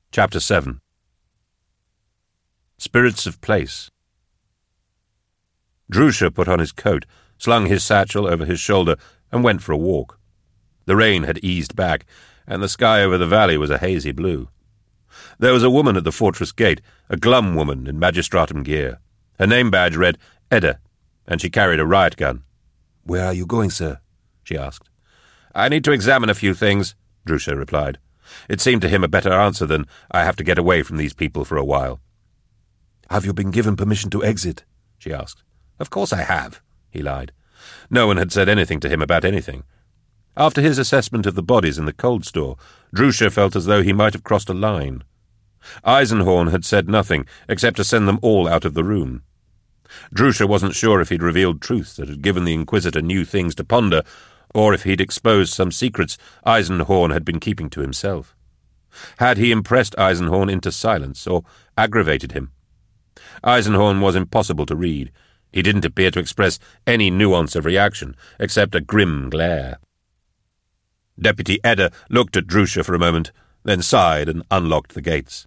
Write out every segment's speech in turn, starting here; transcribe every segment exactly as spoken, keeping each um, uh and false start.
Chapter seven. Spirits of Place. Drusha put on his coat, slung his satchel over his shoulder, and went for a walk. The rain had eased back, and the sky over the valley was a hazy blue. There was a woman at the fortress gate, a glum woman in magistratum gear. Her name badge read Edda, and she carried a riot gun. "Where are you going, sir?" she asked. "I need to examine a few things," Drusha replied. It seemed to him a better answer than, "I have to get away from these people for a while." "Have you been given permission to exit?" she asked. "Of course I have," he lied. No one had said anything to him about anything. After his assessment of the bodies in the cold store, Drusha felt as though he might have crossed a line. Eisenhorn had said nothing, except to send them all out of the room. Drusha wasn't sure if he'd revealed truth that had given the Inquisitor new things to ponder, or if he'd exposed some secrets Eisenhorn had been keeping to himself. Had he impressed Eisenhorn into silence, or aggravated him? Eisenhorn was impossible to read. He didn't appear to express any nuance of reaction, except a grim glare. Deputy Edda looked at Drusha for a moment, then sighed and unlocked the gates.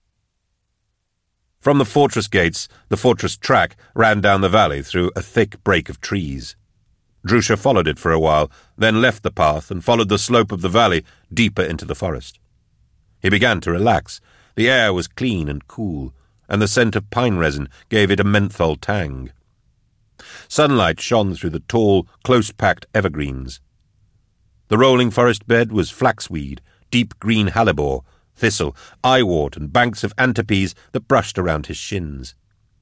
From the fortress gates, the fortress track ran down the valley through a thick brake of trees. Drusha followed it for a while, then left the path and followed the slope of the valley deeper into the forest. He began to relax. The air was clean and cool, and the scent of pine resin gave it a menthol tang. Sunlight shone through the tall, close-packed evergreens. The rolling forest bed was flaxweed, deep green hellebore, thistle, eyewort, and banks of antipes that brushed around his shins.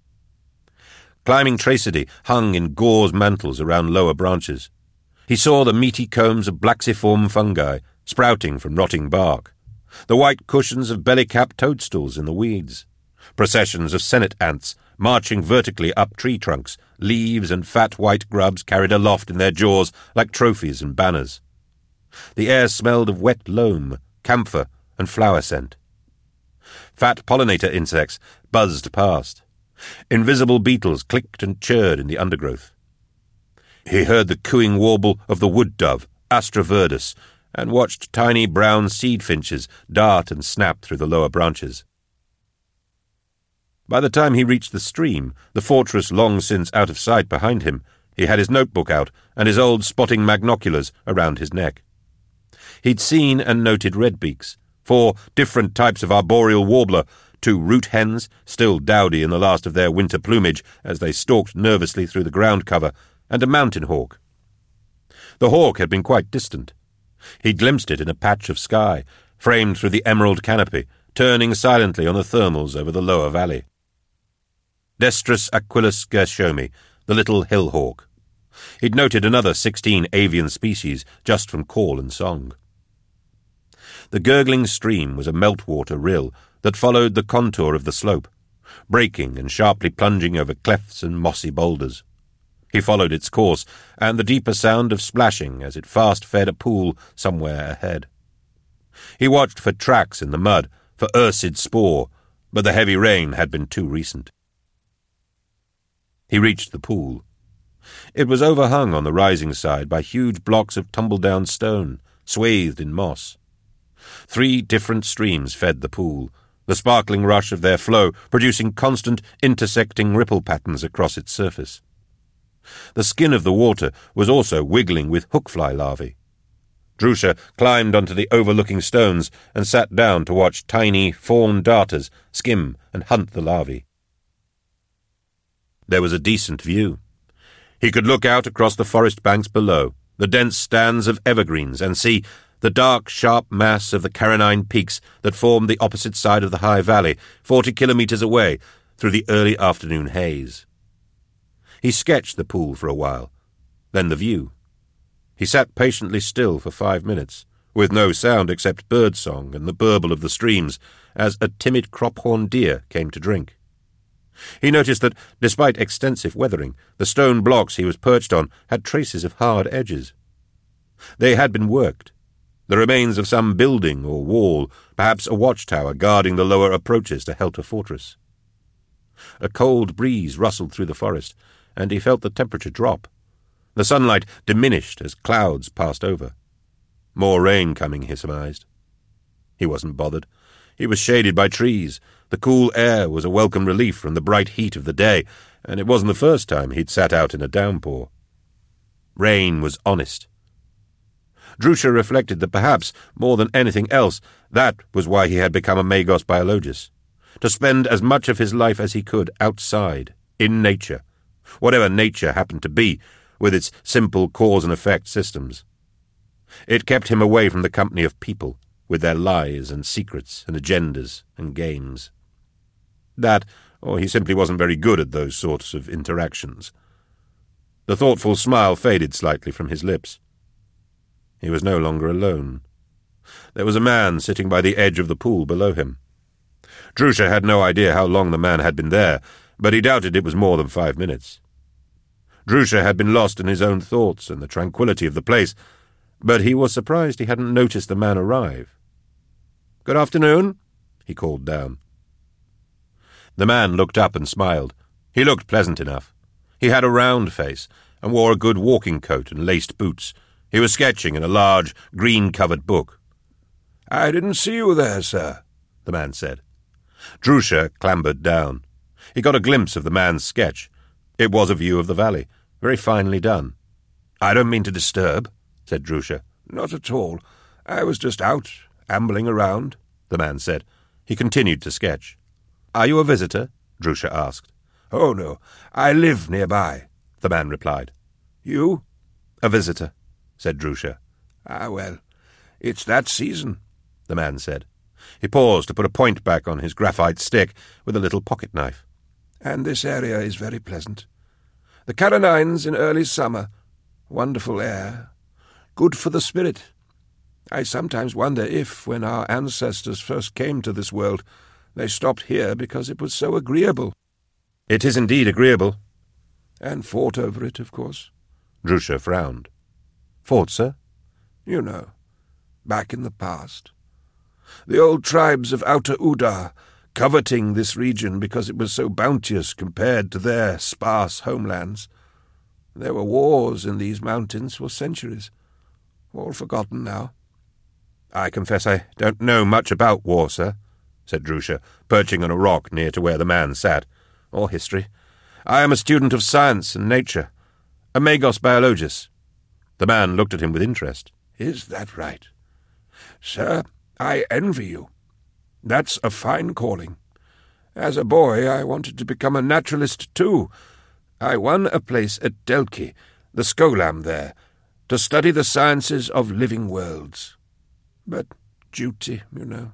Climbing Tracity hung in gauze mantles around lower branches. He saw the meaty combs of blaxiform fungi sprouting from rotting bark, the white cushions of belly-capped toadstools in the weeds, processions of senate ants marching vertically up tree trunks, leaves and fat white grubs carried aloft in their jaws like trophies and banners. The air smelled of wet loam, camphor, and flower scent. Fat pollinator insects buzzed past. Invisible beetles clicked and chirred in the undergrowth. He heard the cooing warble of the wood dove, Astra virdis, and watched tiny brown seed finches dart and snap through the lower branches. By the time he reached the stream, the fortress long since out of sight behind him, he had his notebook out and his old spotting magnoculars around his neck. He'd seen and noted redbeaks, four different types of arboreal warbler, two root hens, still dowdy in the last of their winter plumage as they stalked nervously through the ground cover, and a mountain hawk. The hawk had been quite distant. He glimpsed it in a patch of sky, framed through the emerald canopy, turning silently on the thermals over the lower valley. Destrus aquilus gershomi, the little hill hawk. He'd noted another sixteen avian species just from call and song. The gurgling stream was a meltwater rill that followed the contour of the slope, breaking and sharply plunging over clefts and mossy boulders. He followed its course, and the deeper sound of splashing as it fast-fed a pool somewhere ahead. He watched for tracks in the mud, for ursid spoor, but the heavy rain had been too recent. He reached the pool. It was overhung on the rising side by huge blocks of tumble-down stone, swathed in moss. Three different streams fed the pool, the sparkling rush of their flow producing constant intersecting ripple patterns across its surface. The skin of the water was also wiggling with hookfly larvae. Drusha climbed onto the overlooking stones and sat down to watch tiny fawn darters skim and hunt the larvae. There was a decent view. He could look out across the forest banks below, the dense stands of evergreens, and see the dark, sharp mass of the Carinine peaks that formed the opposite side of the high valley, forty kilometres away, through the early afternoon haze. He sketched the pool for a while, then the view. He sat patiently still for five minutes, with no sound except birdsong and the burble of the streams, as a timid crop-horn deer came to drink. He noticed that, despite extensive weathering, the stone blocks he was perched on had traces of hard edges. They had been worked. The remains of some building or wall, perhaps a watchtower guarding the lower approaches to Helter Fortress. A cold breeze rustled through the forest, and he felt the temperature drop. The sunlight diminished as clouds passed over. More rain coming, he surmised. He wasn't bothered. He was shaded by trees. The cool air was a welcome relief from the bright heat of the day, and it wasn't the first time he'd sat out in a downpour. Rain was honest. Drusha reflected that perhaps, more than anything else, that was why he had become a Magos Biologist, to spend as much of his life as he could outside, in nature, whatever nature happened to be, with its simple cause-and-effect systems. It kept him away from the company of people, with their lies and secrets and agendas and games. That, or he simply wasn't very good at those sorts of interactions. The thoughtful smile faded slightly from his lips. He was no longer alone. There was a man sitting by the edge of the pool below him. Drusha had no idea how long the man had been there, but he doubted it was more than five minutes. Drusha had been lost in his own thoughts and the tranquillity of the place, but he was surprised he hadn't noticed the man arrive. "Good afternoon," he called down. The man looked up and smiled. He looked pleasant enough. He had a round face and wore a good walking coat and laced boots. He was sketching in a large, green-covered book. "I didn't see you there, sir," the man said. Drusha clambered down. He got a glimpse of the man's sketch. It was a view of the valley, very finely done. "I don't mean to disturb," said Drusha. "Not at all. I was just out, ambling around," the man said. He continued to sketch. "Are you a visitor?" Drusha asked. "Oh, no. I live nearby," the man replied. "You?" "A visitor," said Drusha. "Ah, well, it's that season," the man said. He paused to put a point back on his graphite stick with a little pocket-knife. "And this area is very pleasant. The Carolines in early summer. Wonderful air. Good for the spirit. I sometimes wonder if, when our ancestors first came to this world, they stopped here because it was so agreeable." "It is indeed agreeable." "And fought over it, of course." Drusha frowned. "Fought, sir?" "You know, back in the past. The old tribes of Outer Udar, coveting this region because it was so bounteous compared to their sparse homelands. There were wars in these mountains for centuries, all forgotten now." "I confess I don't know much about war, sir," said Drusha, perching on a rock near to where the man sat, "or history. I am a student of science and nature, a Magos Biologist." The man looked at him with interest. "Is that right? Sir, I envy you. That's a fine calling. As a boy, I wanted to become a naturalist too. I won a place at Delki, the Skolam there, to study the sciences of living worlds. But duty, you know.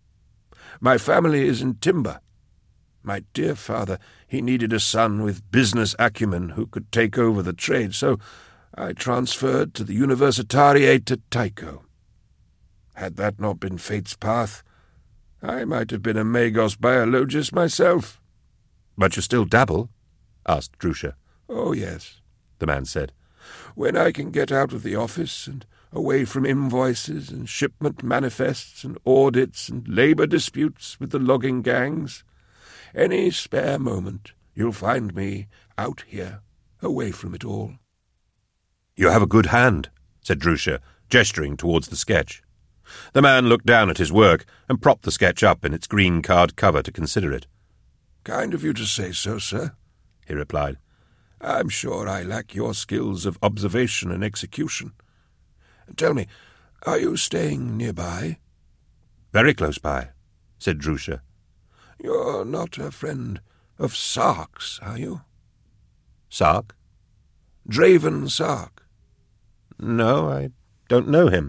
My family is in timber. My dear father, he needed a son with business acumen who could take over the trade, so I transferred to the Universitariate at Tycho. Had that not been fate's path, I might have been a Magos Biologist myself." "But you still dabble?" asked Drusha. "Oh, yes," the man said. "When I can get out of the office and away from invoices and shipment manifests and audits and labour disputes with the logging gangs. Any spare moment, you'll find me out here, away from it all." "You have a good hand," said Drusha, gesturing towards the sketch. The man looked down at his work and propped the sketch up in its green card cover to consider it. "Kind of you to say so, sir," he replied. "I'm sure I lack your skills of observation and execution. Tell me, are you staying nearby?" "Very close by," said Drusha. "You're not a friend of Sark's, are you?" "Sark?" "Draven Sark." "No, I don't know him."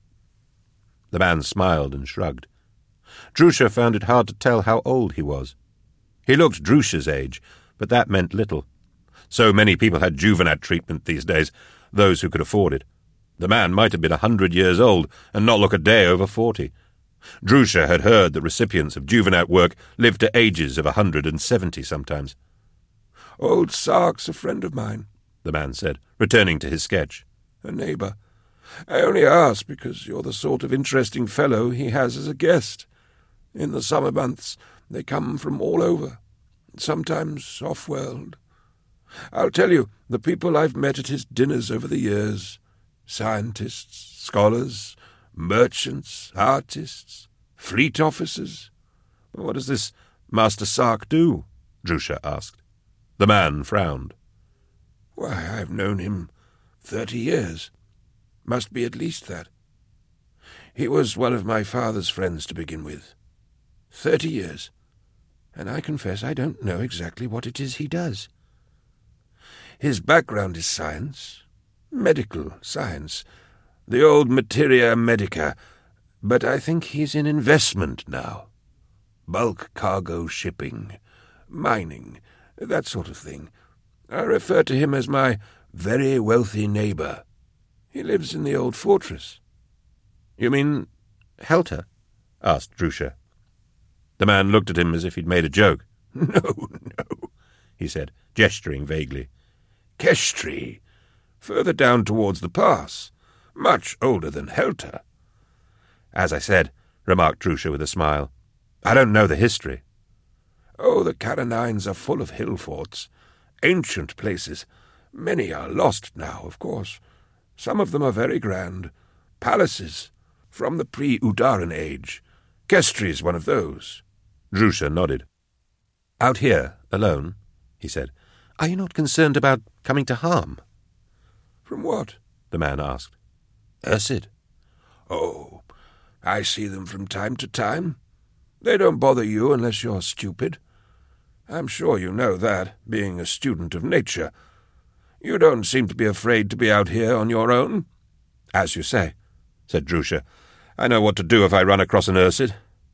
The man smiled and shrugged. Drusha found it hard to tell how old he was. He looked Drusha's age, but that meant little. So many people had Juvenat treatment these days, those who could afford it. The man might have been a hundred years old and not look a day over forty. Drusha had heard that recipients of Juvenat work lived to ages of a hundred and seventy sometimes. "Old Sark's a friend of mine," the man said, returning to his sketch. "A neighbour. I only ask because you're the sort of interesting fellow he has as a guest. In the summer months they come from all over, sometimes off-world. I'll tell you, the people I've met at his dinners over the years, scientists, scholars, merchants, artists, Fleet officers? What does this Master Sark do? Drusha asked. The man frowned. Why, I've known him thirty years. Must be at least that. He was one of my father's friends to begin with. Thirty years. And I confess I don't know exactly what it is he does. His background is science, medical science, the old materia medica, but I think he's in investment now. Bulk cargo shipping, mining, that sort of thing. I refer to him as my very wealthy neighbour. He lives in the old fortress. You mean Helter? Asked Drusha. The man looked at him as if he'd made a joke. No, no, he said, gesturing vaguely. Kestri, further down towards the pass, much older than Helter. As I said, remarked Drusha with a smile, I don't know the history. Oh, the Carinines are full of hill forts, ancient places. Many are lost now, of course. Some of them are very grand. Palaces, from the pre-Udaran age. Kestri's one of those. Drusha nodded. Out here, alone, he said, are you not concerned about coming to harm? From what? The man asked. Ursid. Oh, I see them from time to time. They don't bother you unless you're stupid. I'm sure you know that, being a student of nature. You don't seem to be afraid to be out here on your own. As you say, said Drusha. I know what to do if I run across an Ursid.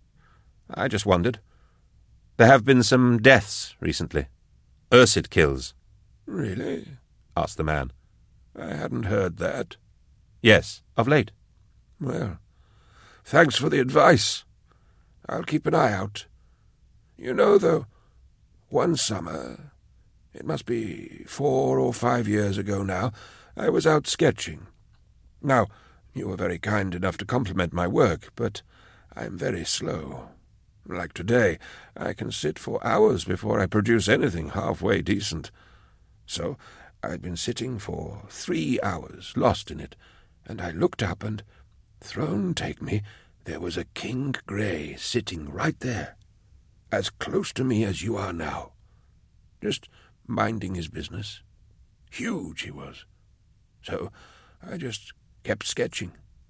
I just wondered. There have been some deaths recently. Ursid kills. Really? Asked the man. I hadn't heard that. Yes, of late. Well, thanks for the advice. I'll keep an eye out. You know, though, one summer, it must be four or five years ago now, I was out sketching. Now, you were very kind enough to compliment my work, but I'm very slow. Like today, I can sit for hours before I produce anything halfway decent. So I'd been sitting for three hours, lost in it, and I looked up and, throne take me, there was a king grey sitting right there, as close to me as you are now, just minding his business. Huge he was. So I just kept sketching.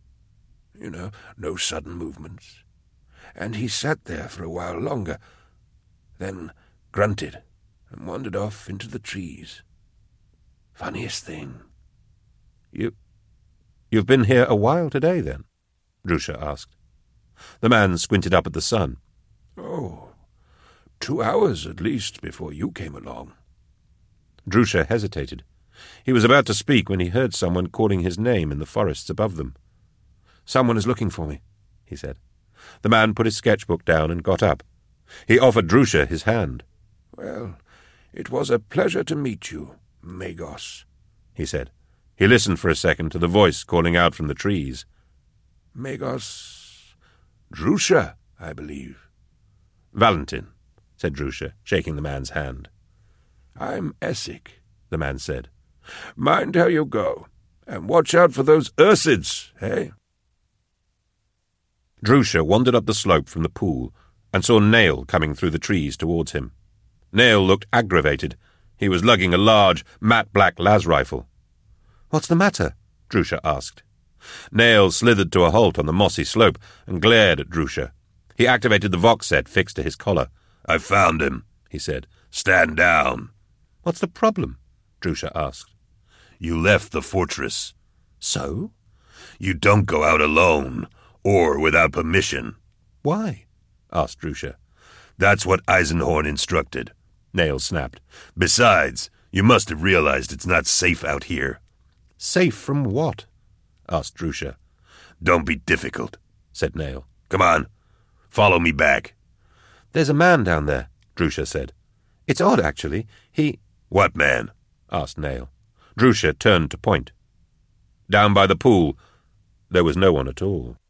You know, no sudden movements. And he sat there for a while longer, then grunted and wandered off into the trees. Funniest thing. You... you've been here a while today, then? Drusha asked. The man squinted up at the sun. Oh, two hours at least before you came along. Drusha hesitated. He was about to speak when he heard someone calling his name in the forests above them. Someone is looking for me, he said. The man put his sketchbook down and got up. He offered Drusha his hand. Well, it was a pleasure to meet you, Magos, he said. He listened for a second to the voice calling out from the trees. Magos... Drusha, I believe. Valentin, said Drusha, shaking the man's hand. I'm Essek, the man said. Mind how you go, and watch out for those Ursids, eh? Drusha wandered up the slope from the pool and saw Nail coming through the trees towards him. Nail looked aggravated. He was lugging a large, matte-black las rifle. "What's the matter?" Drusha asked. Nail slithered to a halt on the mossy slope and glared at Drusha. He activated the Vox set fixed to his collar. "I found him," he said. "Stand down." "What's the problem?" Drusha asked. "You left the fortress." "So?" "You don't go out alone, or without permission." "Why?" asked Drusha. "That's what Eisenhorn instructed," Nail snapped. "Besides, you must have realized it's not safe out here." "Safe from what?" asked Drusha. "Don't be difficult," said Nail. "Come on, follow me back." "There's a man down there," Drusha said. "It's odd, actually. He—" "What man?" asked Nail. Drusha turned to point. Down by the pool, there was no one at all.